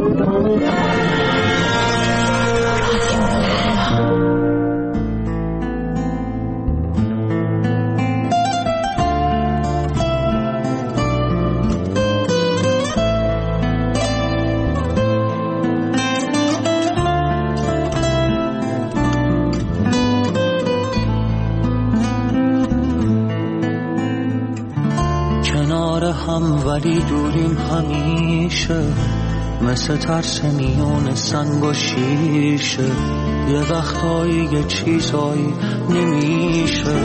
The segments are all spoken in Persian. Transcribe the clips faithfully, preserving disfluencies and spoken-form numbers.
ولی دوریم همیشه، مثل ترس میون سنگ و شیشه. یه وقتایی یه چیزایی نمیشه.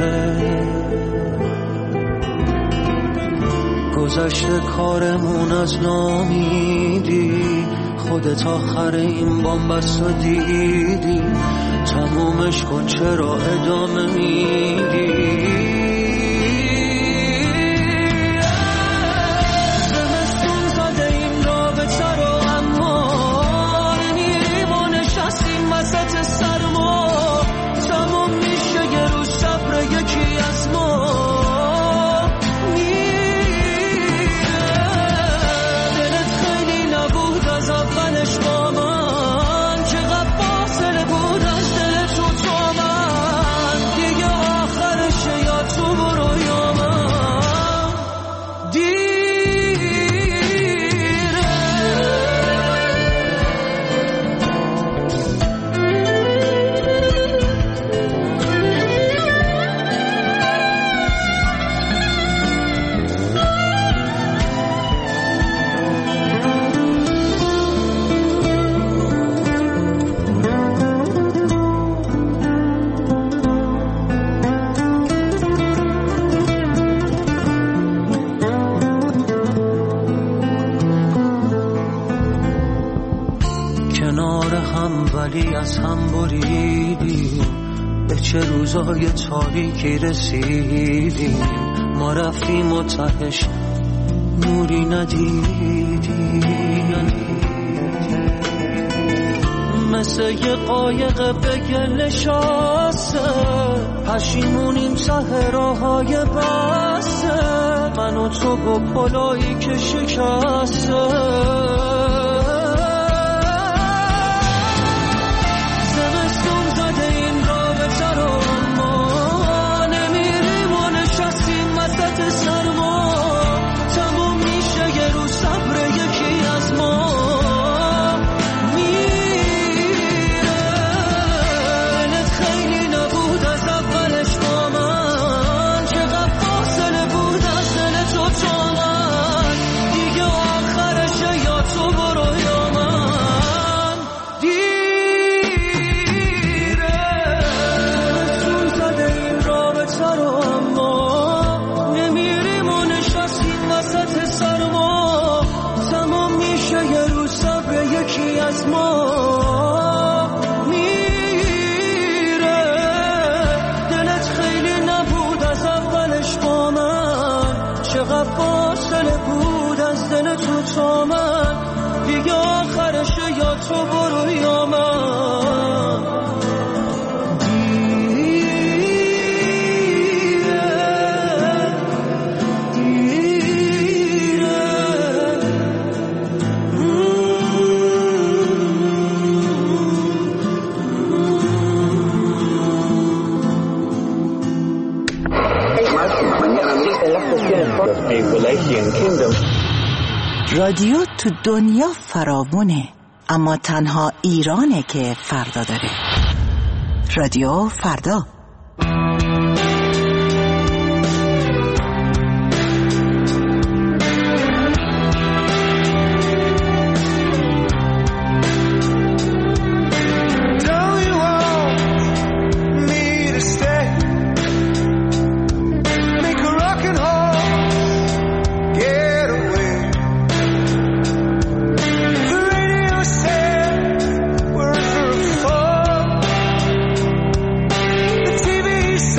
گذشته کارمون از نامیدی، خودت آخر این بامبست رو دیدی. تمومش کن چرا ادامه میدی؟ ولی از هم بریدیم، به چه روزای تاریکی رسیدیم. ما رفتیم و تهش نوری ندیدیم. مثل یه قایق به گل نشسته، پشیمونیم ته راههای بسته. من و تو با پلایی که شکسته. رادیو تو دنیا فراوونه، اما تنها ایرانه که فردا داره. رادیو فردا. T V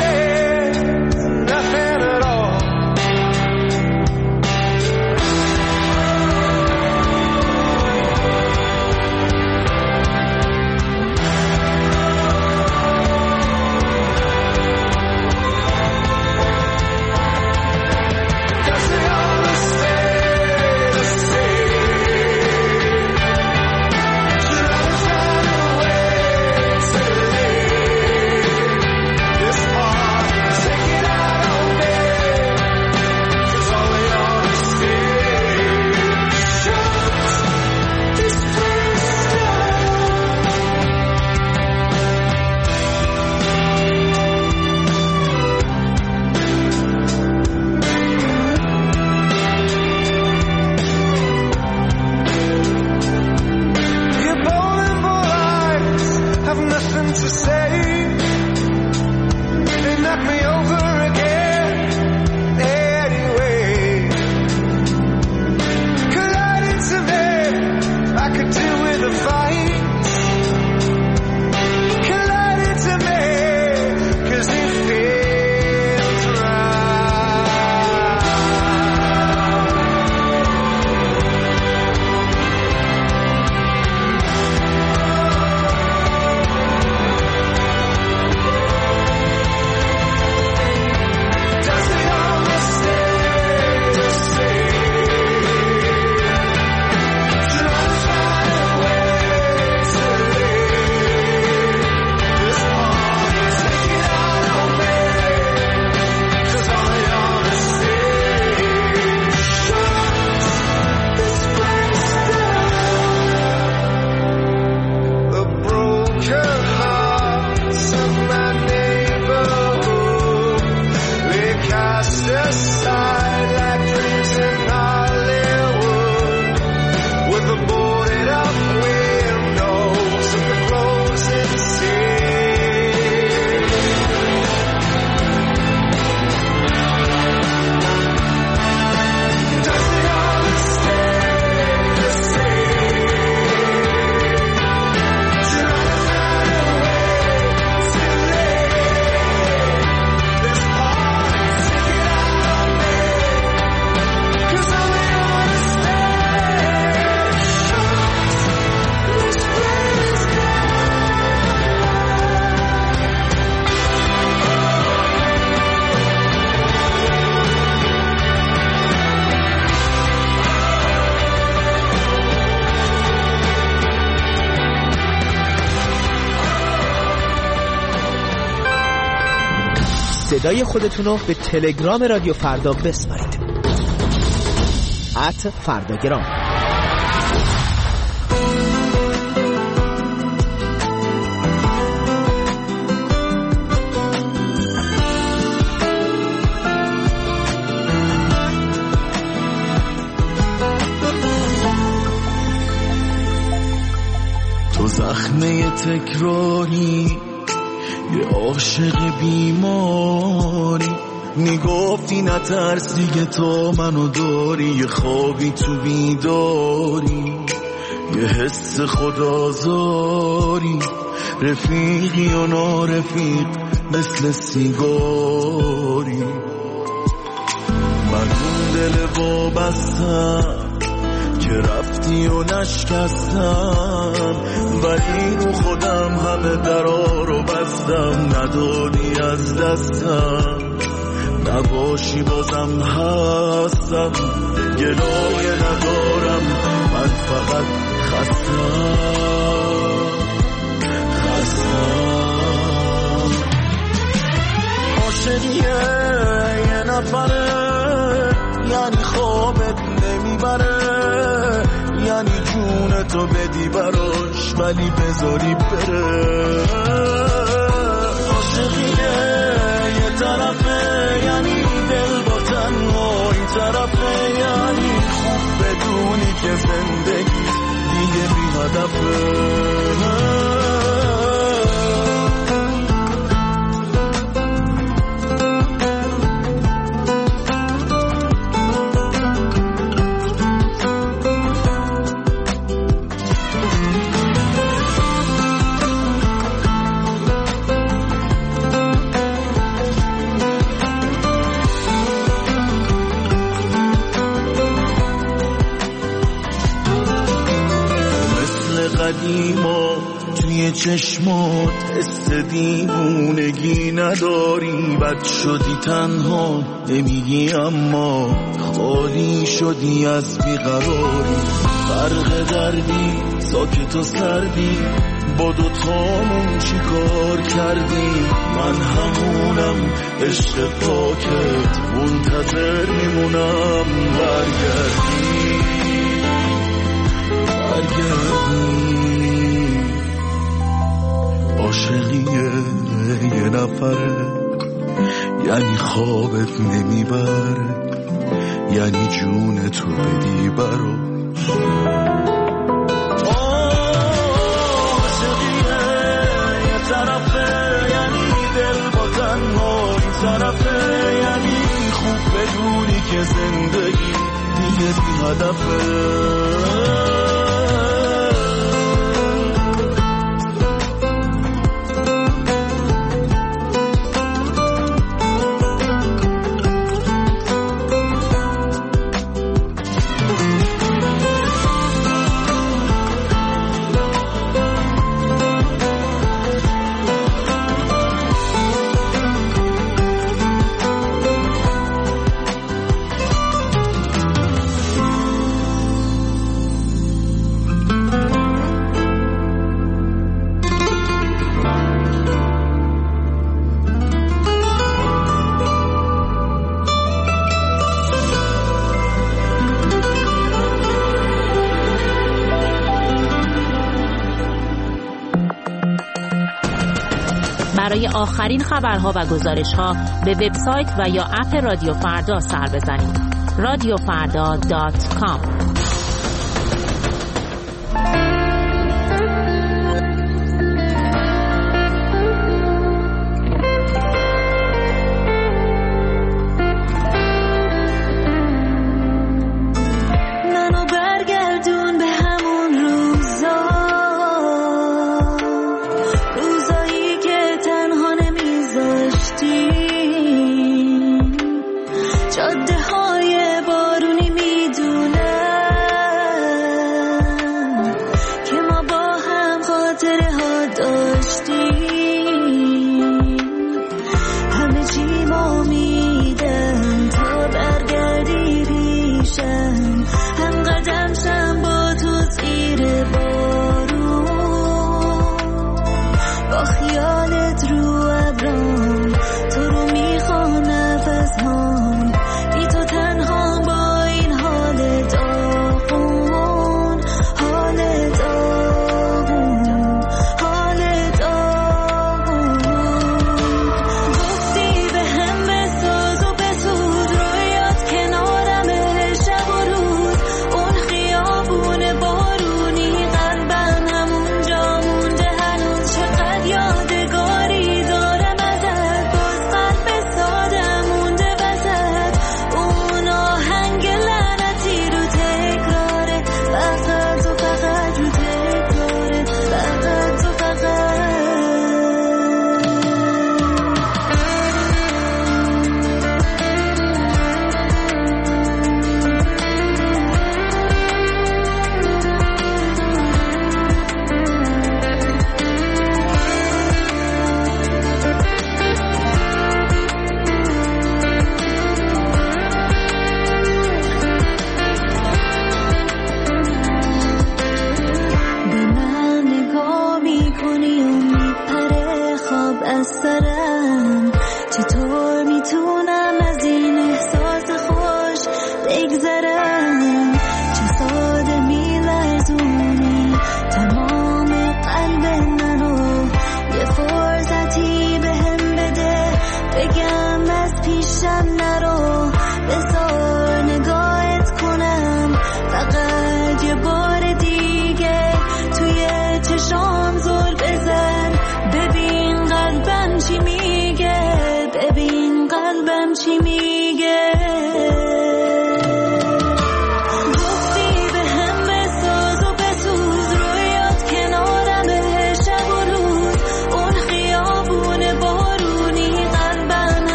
صدای خودتون رو به تلگرام رادیو فردا بسپارید. ات فرداگرام. تو زخمه تکراری، یه عاشق بیماری، میگفتی نترسی که تو منو داری، یه خوابی تو بیداری، یه حس خدازاری، رفیقی و نارفیق مثل سیگاری. من اون دل وابستم که رفتی و نشکستم، ولی رو خودم همه درا رو بستم، ندادی از دستم، نباشی بازم هستم، گلایه ندارم، من فقط خستم خستم. عاشقیه یه نفره، یعنی خوابت نمیبره، یعنی جون تو بدی براش ولی بذاری بره. عاشقیه یه طرفه، یعنی دل با تنهایی طرفه، یعنی خوب بدونی که زندگی دیگه بی هدفه. قدیما توی چشمات حس دیوونگی نداری، بد شدی تنها نمیگی اما خالی شدی از بیقراری. فرق دردی ساکت و سردی، با دوتامون چی کار کردی؟ من همونم عشق پاکت، منتظر میمونم برگردی برگردی. عاشقیه یه نفره، یعنی خوابت نمیبره، یعنی جون تو بدی براش. عاشقیه یه طرفه، یعنی دل با تنهایی طرفه، یعنی خوب بدونی که زندگی دیگه بی هدفه. برای آخرین خبرها و گزارش‌ها به وبسایت و یا اپ رادیو فردا سر بزنید. رادیو فردا دات کام. جاده های بارونی میدونه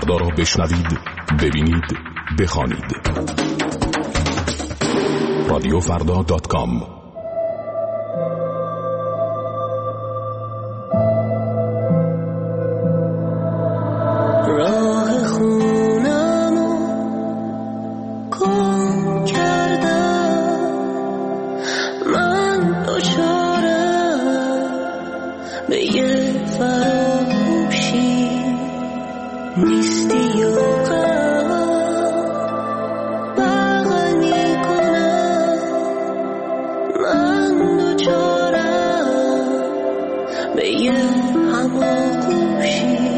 فردا را بشنوید، ببینید، بخوانید. رادیو فردا دات کام. راه خونمو گم کردم، من دچارم به یه فراموشی نیستی و غم بغل میکنم، من دچارم به یه هماغوشی.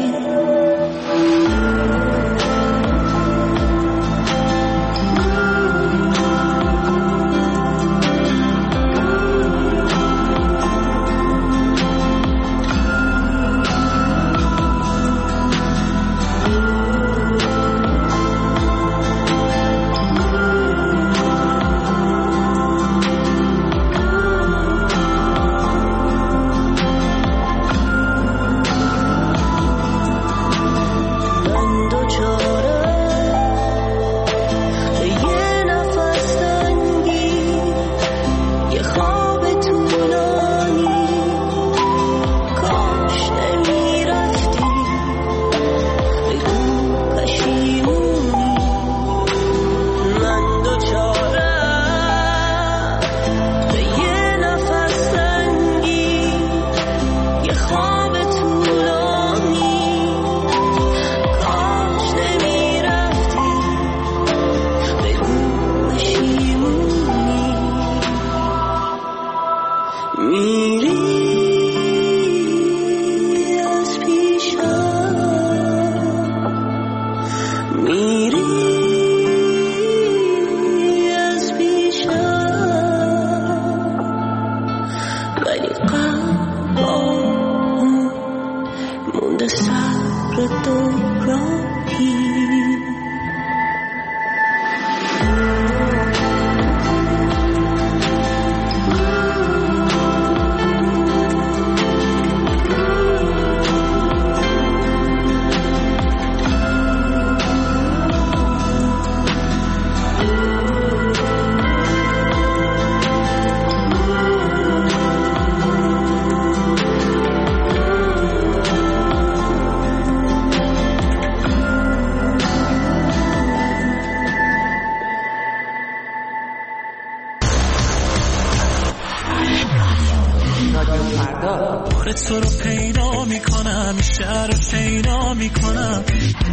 تو رو پیدا میکنم، شهر رو پیدا میکنم.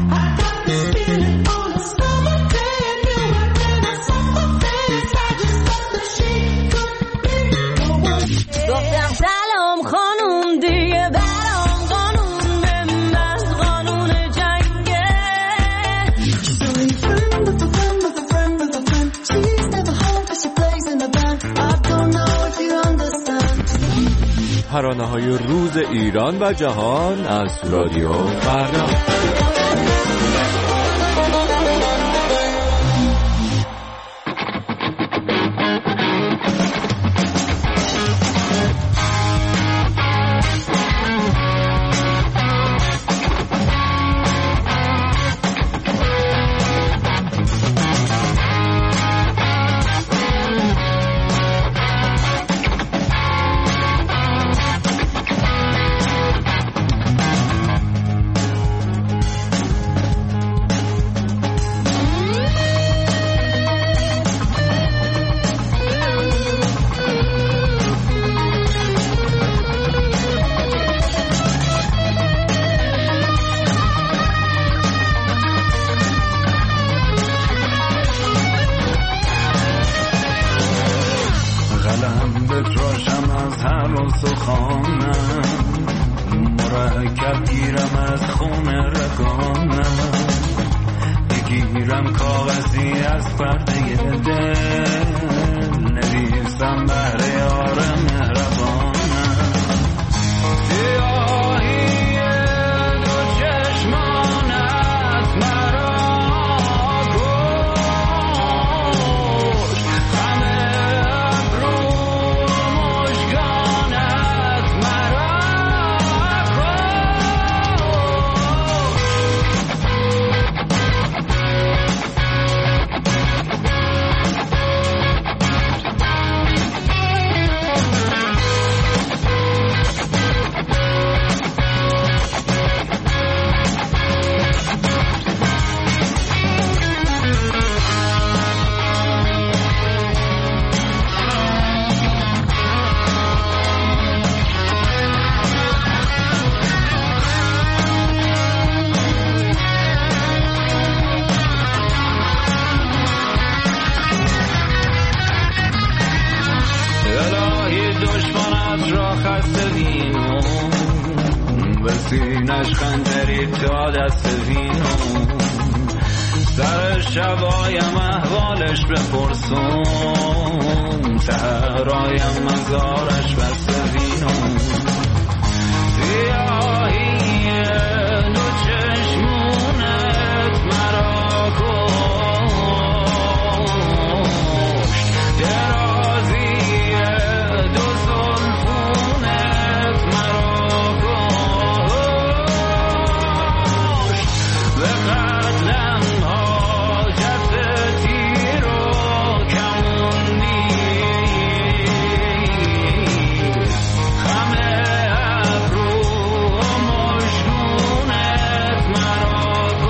گفتم سلام خانوم دیگه برام قانون بنداز، قانون جنگه. ترانه‌های روز ایران و جهان از رادیو فردا. بتراشم از هر و سخانم، مرکب گیرم از خون رگانم، بگیرم کاغذی از پرده دل، نویسم بهر یار مهربانم. سیاهی دو چشمانت مرا کش، غم ابرو مژگانت مرا کش. دست وینو به سینش خنجری تا دست وینو سر شبایم احوالش بپرسون سهرایم مزارش بست وینو سیاهی دو چشمونت مرا کشت درازی دو زلفونت مرا کشت به قتلم حاجت تیر و کمون نیست خم ابرو و مشکونت مرا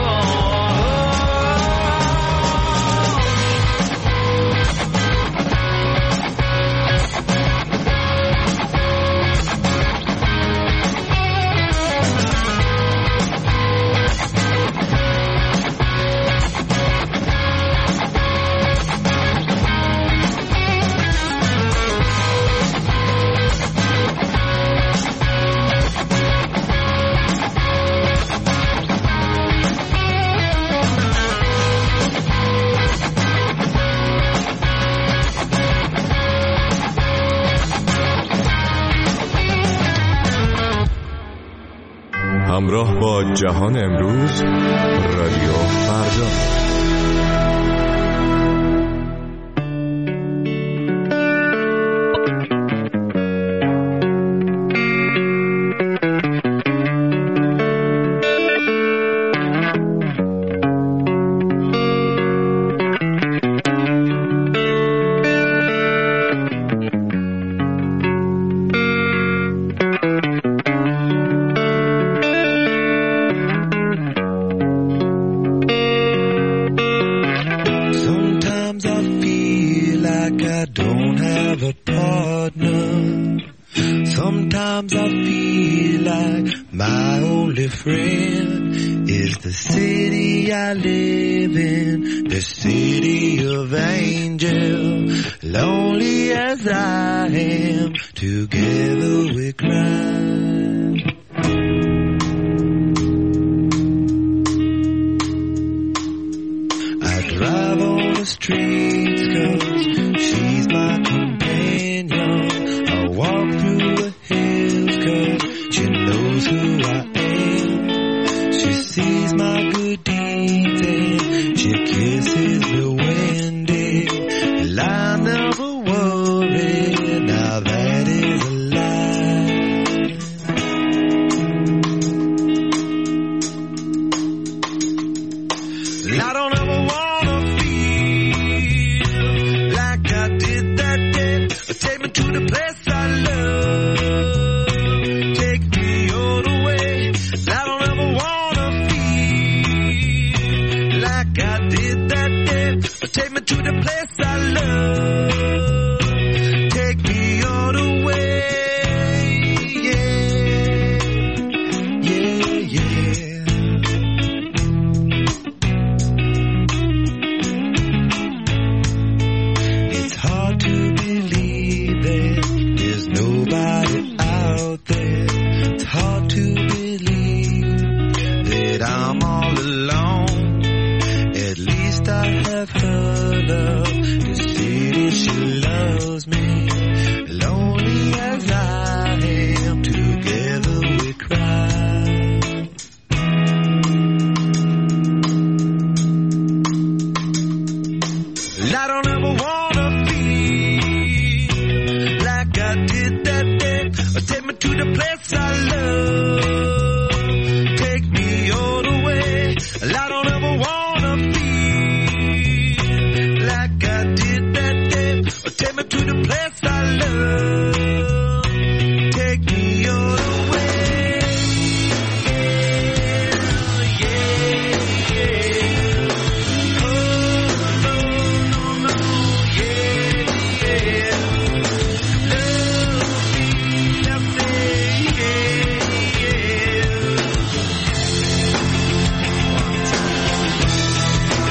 همراه با جهان امروز رادیو فردا. Sometimes I feel like my only friend is the city I live in, the city of angels. Lonely as I am, together we cry. I drive on the streets 'cause she's my companion. I walk through the hills 'cause she knows who I am. She sees my good deeds and she kisses me when they lie. Never worry, now that is a lie. I don't ever wanna feel like I did that day. Take me to the place I love. Take me all the way. I don't ever wanna feel like I did that day. Take me to the place I love. Take me all the way. Yeah, yeah, yeah. It's hard to believe that there's nobody out there. It's hard to believe that I'm all alone. At least I have her love. The city, she loves me. Lonely as I am, together we cry. I don't ever wanna feel like I did that day. Take me to the place I love. Take me all the way. I don't ever wanna feel like I did that day. Take me to the place I love. Take me all the way. Yeah, yeah. Oh, no, no, no. Yeah, yeah. Love me, I say, yeah, yeah.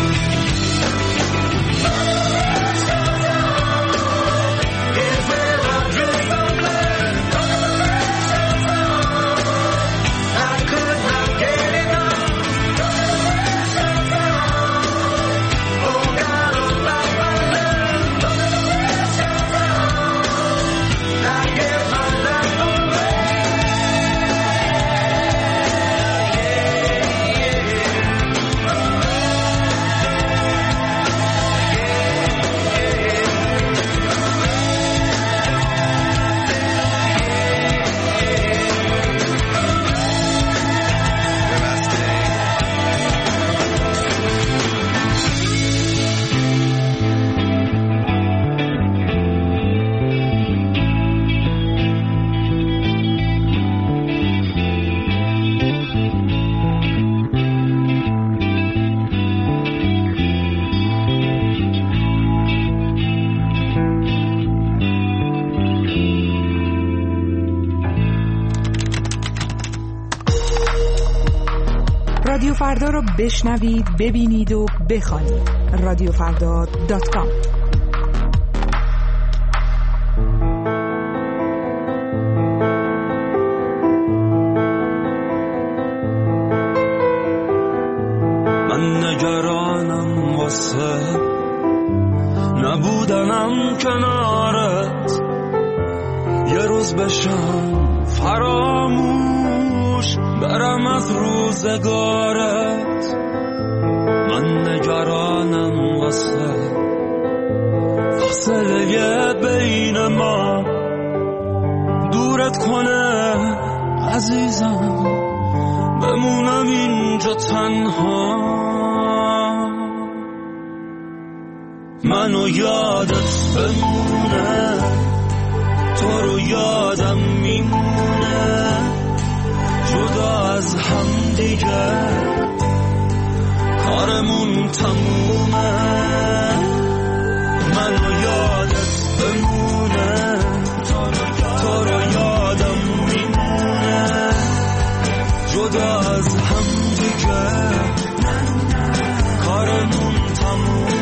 فردا را بشنوید، ببینید و بخوانید. رادیو فردا دات کام. من نگرانم واسه نبودنم کنارت، یه روز بشم فراموش برم از روزگارت. من نگرانم واسه فاصله بین ما دورت کنه عزیزم، بمونم اینجا تنها. منو یادت بمونه، تو رو یادم میمونه، جدا از هم دیگه کارمون تمومه. منو یادت بمونه، تو رو یادم میمونه، جدا از هم دیگه کارمون تمومه.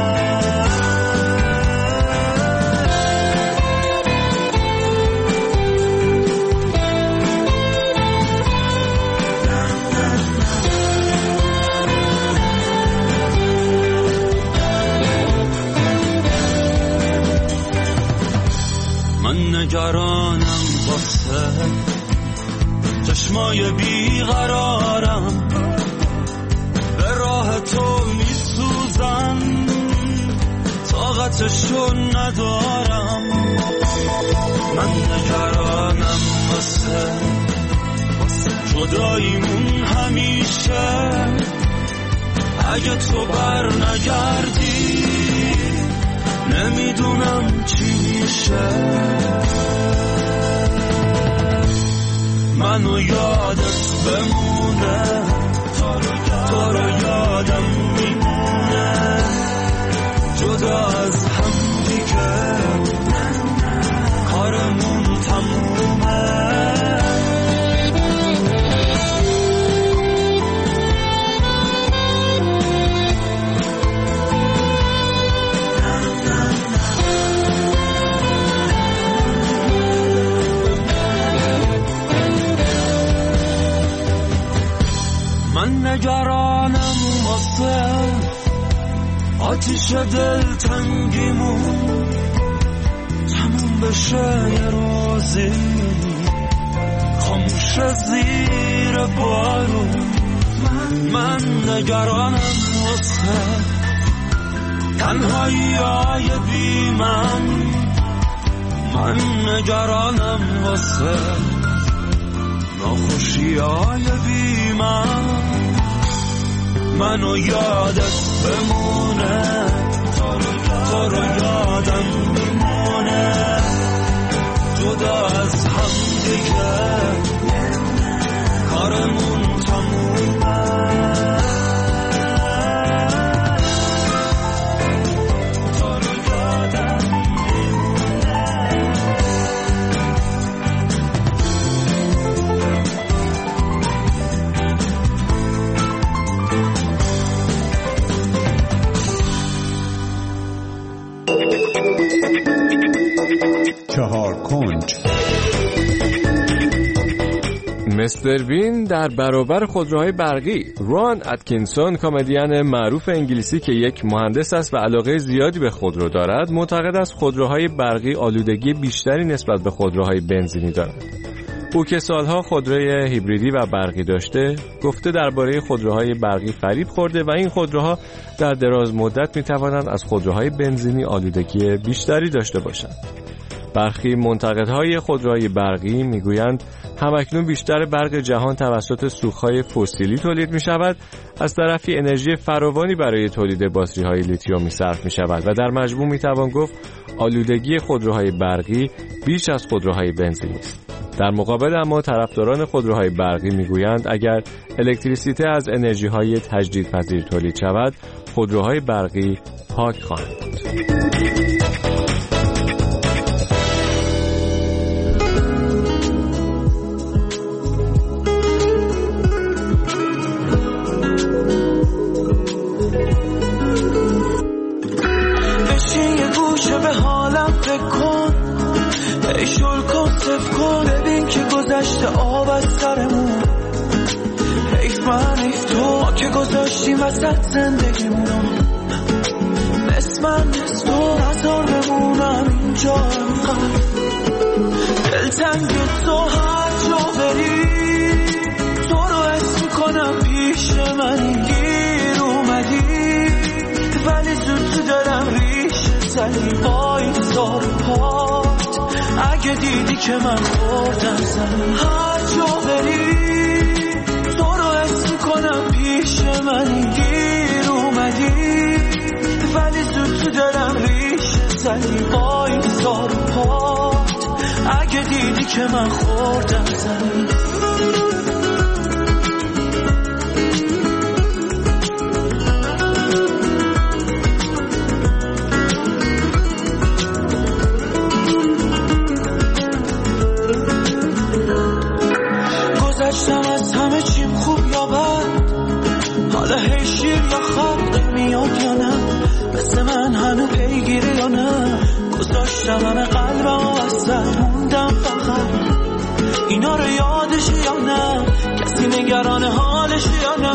نگرانم واسه چشمای بیقرارم، به راه تو میسوزم، طاقتشو ندارم. من نگرانم واسه جداییمون همیشه، اگه تو بر نگردی نمیدونم چی میشه. منو یادت بمونه، تو رو یادم میمونه، جدا از هم دیگه کارمون تمومه. من نگرانم واسه آتیش دلتنگیمون تموم بشه، یه روزی خاموش زیر بارون. من, من نگرانم واسه تنهایی های بی من. من نگرانم واسه ناخوشی های بی من. منو یادت بمونه، تو رو یادم میمونه، جدا از هم دیگه کارمون تمومه. چهار کنج. مستر بین در برابر خودروهای برقی. ران اتکینسون، کمدین معروف انگلیسی که یک مهندس است و علاقه زیادی به خودرو دارد، معتقد است خودروهای برقی آلودگی بیشتری نسبت به خودروهای بنزینی دارند. او که سالها خودروی هیبریدی و برقی داشته، گفته درباره خودروهای برقی فریب خورده و این خودروها در دراز مدت می‌توانند از خودروهای بنزینی آلودگی بیشتری داشته باشند. برخی منتقدهای خودروهای برقی میگویند همکنون بیشتر برق جهان توسط سوختهای فسیلی تولید می شود، از طرفی انرژی فراوانی برای تولید باتری‌های لیتیومی صرف می شود و در مجموع می توان گفت آلودگی خودروهای برقی بیش از خودروهای بنزینی است. در مقابل اما طرفداران خودروهای برقی میگویند اگر الکتریسیته از انرژی‌های تجدیدپذیر تولید شود، خودروهای برقی پاک خواهند بود. زندگیمونو مثل من مثل تو نزار بمونم اینجا انقدر دلتنگ تو هر جا بری تو رو حس میکنم پیش منی گیر اومدی ولی زود تو دلم ریشه زدی با این زار پات اگه دیدی که من خوردم زمین هر جا بری تو رو حس میکنم پیش منی گیر اومدی ولی زود تو دلم ریشه زدی با این زار پات اگه دیدی که من خوردم زمین گذشتم از همه چیم خوب یا بد حالا هی شیر یا خلق میاد یا نه مثل من هنو پیگیری یا نه گذاشتم همه قلبم و وسط موندم فقط اینا رو یادش یا نه کسی نگران حالش یا نه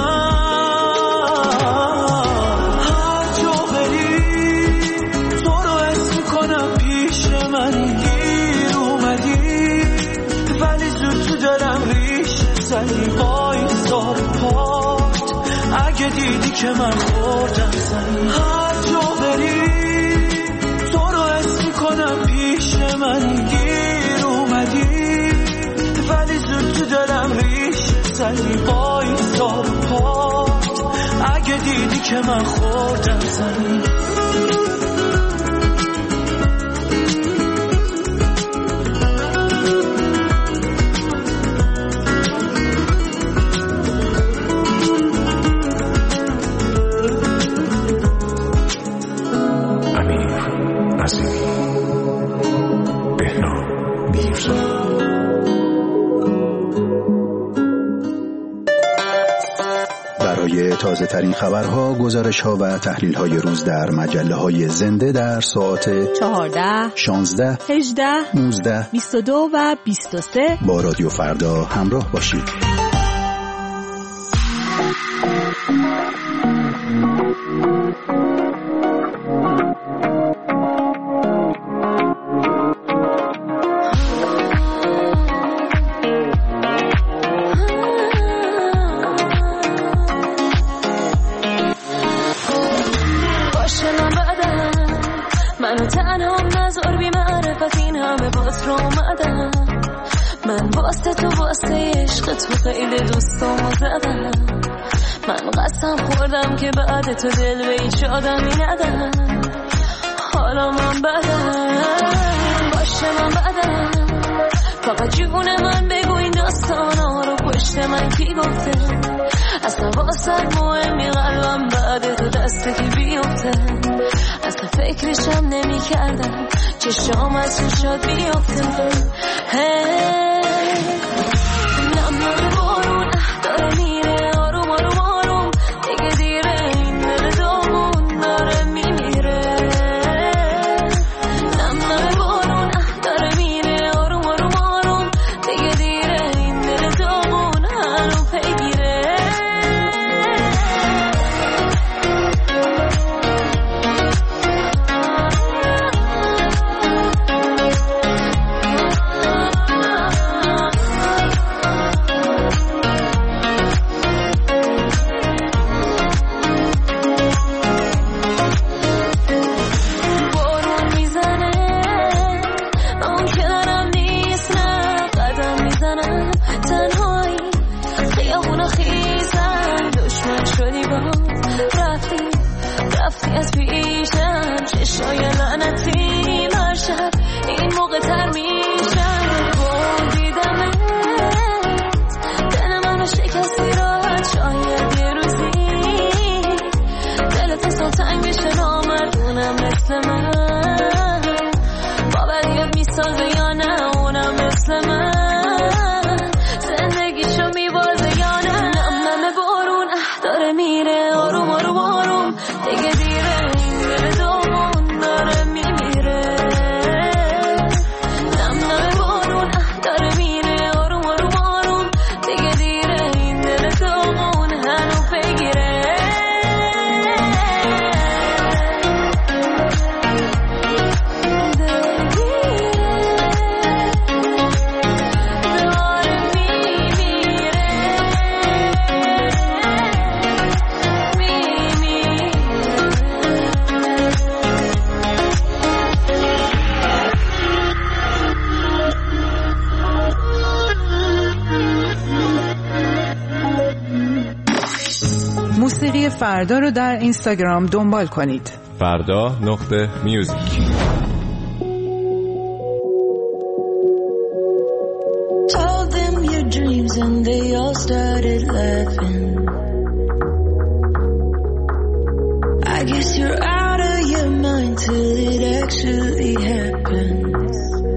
هر جا بری تو رو حس میکنم پیش منی گیر اومدی ولی زود تو دلم ریشه زدی با این زار پات اگه دیدی که من خوردم زمین هر جا بری تو رو حس میکنم پیش منی گیر اومدی ولی زود تو دلم ریشه زدی با این زار پات اگه دیدی که من خوردم زمین تازه ترین خبرها، گزارش ها و تحلیل های روز در مجله های زنده در ساعت چهارده، شانزده، هجده، نوزده، بیست و دو و بیست و سه با رادیو فردا همراه باشید. خیلی دوستامو زدم من قسم خوردم که بعد تو دل به هیچ آدمی ندم حالا من بدم باشه من بدم فقط جون من بگو این داستانا رو پشت من کی گفته اصلا واسه مهمی قلبم بعد تو دست کی بیفته اصلا فکرشم نمی کردم چشام از چشات بیفته هی داره میره آروم آروم آروم دیگه دیره این دل دامون داره میمیره نم نم بارون داره میره آروم آروم آروم دیگه دیره این دل دامون هنو پیگیره از پیشم چشای لعنتی مرشد این موقع تر میشم با دیدمت دل منو شکستی راحت شاید یه روزی دلت اصلا تنگ بشه نامردونم مثل من باوریت میسازه یا نه اونم مثل من زندگیشو میبازه یا نه نم نم بارون داره میره آروم آروم آروم دیگه دیره این دل دامون داره میمیره نم نم بارون داره میره آروم آروم آروم دیگه دیره این دل دامون هنو بگیره فردا رو در اینستاگرام دنبال کنید. فردا نقطه میوزیک. Told them your dreams and they all started laughing. I guess you're out of your mind till it actually happens.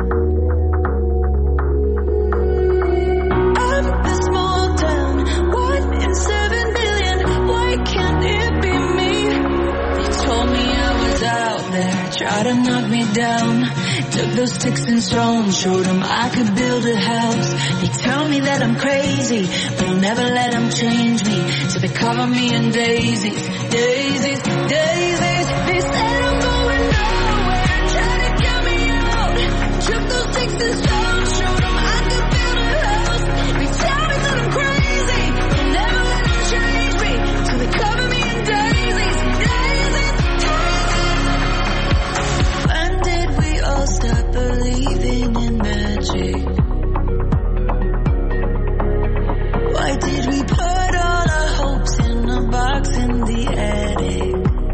I'm the small town, one in seven billion. Why can't it be me? They told me I was out there, tried to knock me down. Took those sticks and stones, showed them I could build a house. They tell me that I'm crazy, but I'll never let them change me. So they cover me in daisies, daisies, daisies. They said I'm going nowhere, trying to get me out. Took those sticks and stones, showed them I could build a house. They tell me that I'm crazy, but I'll never let them change me. So they cover me in daisies, daisies, daisies. When did we all stop believing in magic? Why did we put all our hopes in a box in the attic?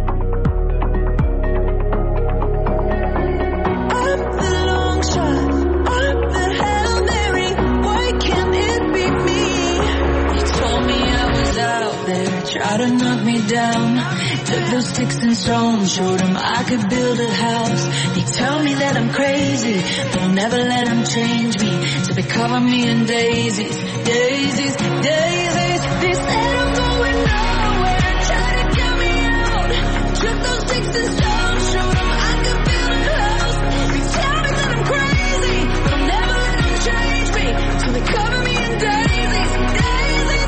I'm the long shot, I'm the Hail Mary. Why can't it be me? They told me I was out there, tried to knock me down. Took those sticks and stones, showed them I could build a house. They tell me that I'm crazy, but I'll never let them change me. So they cover me in daisies, daisies, daisies. They said I'm going nowhere, trying to get me out. Took those sticks and stones, showed them I could build a house. They tell me that I'm crazy, but I'll never let them change me. So they cover me in daisies, daisies,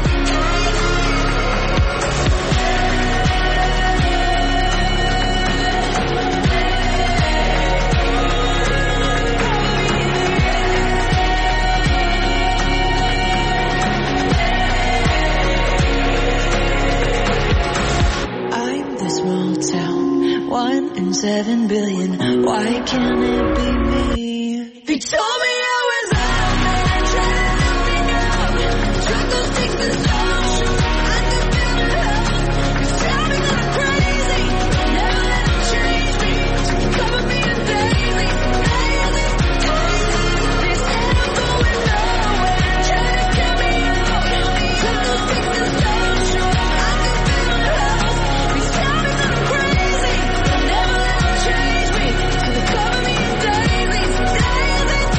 one in seven billion. Why can't it be me? They told me I was out there, trying to let me down. Took those sticks and stones, showed them I could build a house. They tell me that I'm crazy, I'll never let them change me. So they cover me in daisies, daisies, daisies. They said I'm going nowhere, trying to get me out. Took those sticks and stones, showed them I could build a house. They tell me that I'm crazy, change me, so they cover me in daisies, daisies,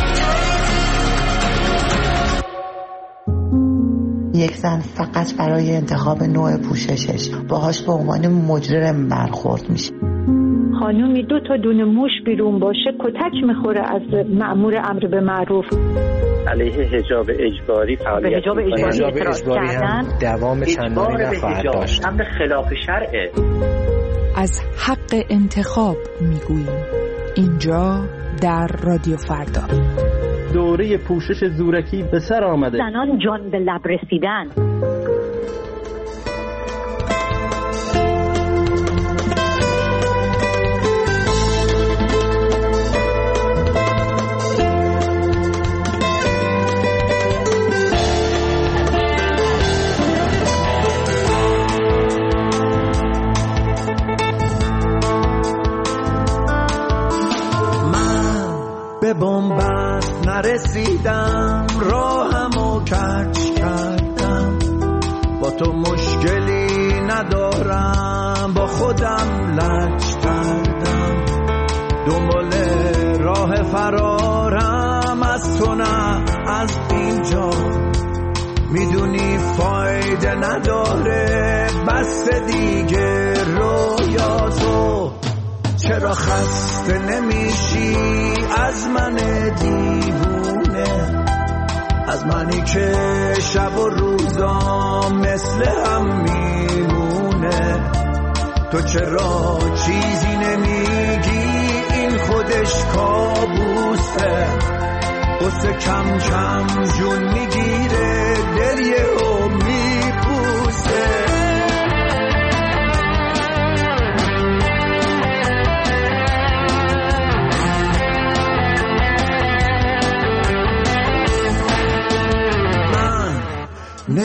daisies. یک زن فقط برای انتخاب نوع پوششش باهاش به عنوان مجرم برخورد میشه. خانومی دو تا دونه موش بیرون باشه کتک میخوره از مأمور امر به معروف. علیه حجاب اجباری فعالیت به حجاب اجباری, اجباری هم دوام چندانی نخواهد داشت. امر خلاف شرعه. از حق انتخاب میگوییم اینجا در رادیو فردا. دوره پوشش زورکی به سر آمده. زنان جان به لب رسیدن. به بنبست نرسیدم، راهمو کج کردم. با تو مشکلی ندارم، با خودم لج کردم. دنبال راه فرارم از تو نه از اینجا. میدونی فایده نداره بس دیگه رویاتو. چرا خسته نمیشی از من دیوونه، از منی که شب و روزا مثل هم میمونه؟ تو چرا چیزی نمیگی؟ این خودش کابوسه. قصه کم کم جون میگیره، دل یهو میپوسه.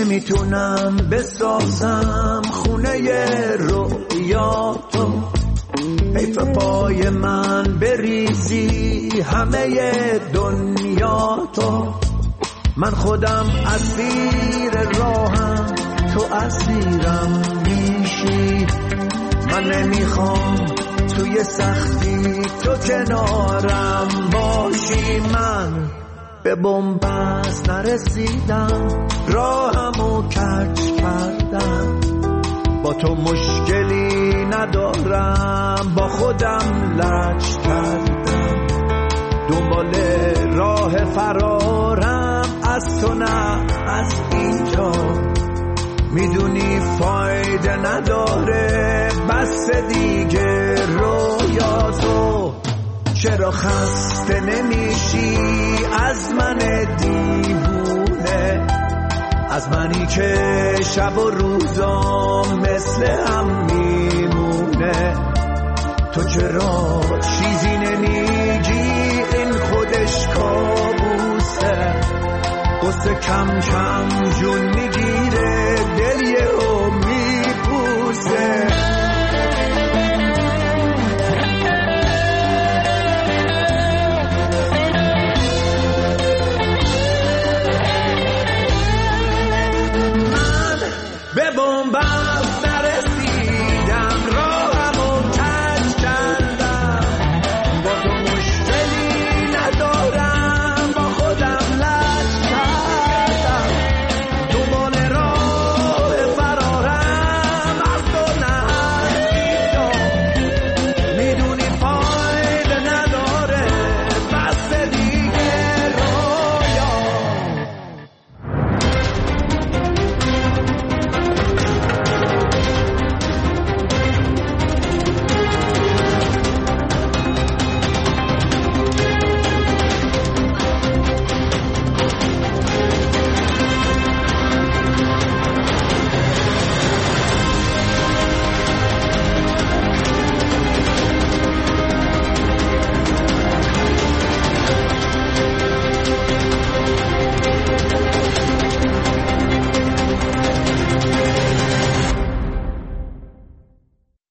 نمیتونم بسازم خونه رویاتو، حیف پای من بریزی همه دنیاتو. من خودم اسیر راهم، تو اسیرم میشی. من نمیخوام توی سختی تو کنارم باشی. من به بنبست نرسیدم، راهمو کج کردم. با تو مشکلی ندارم، با خودم لج کردم. دنبال راه فرارم از تو نه از اینجا. میدونی فایده نداره بس دیگه رویاتو. چرا خسته نمیشی از من دیوونه، از منی که شب و روزام مثل هم میمونه. تو چرا چیزی نمیگی؟ این خودش کابوسه. قصه کم کم جون میگیره، دل یهو میپوسه.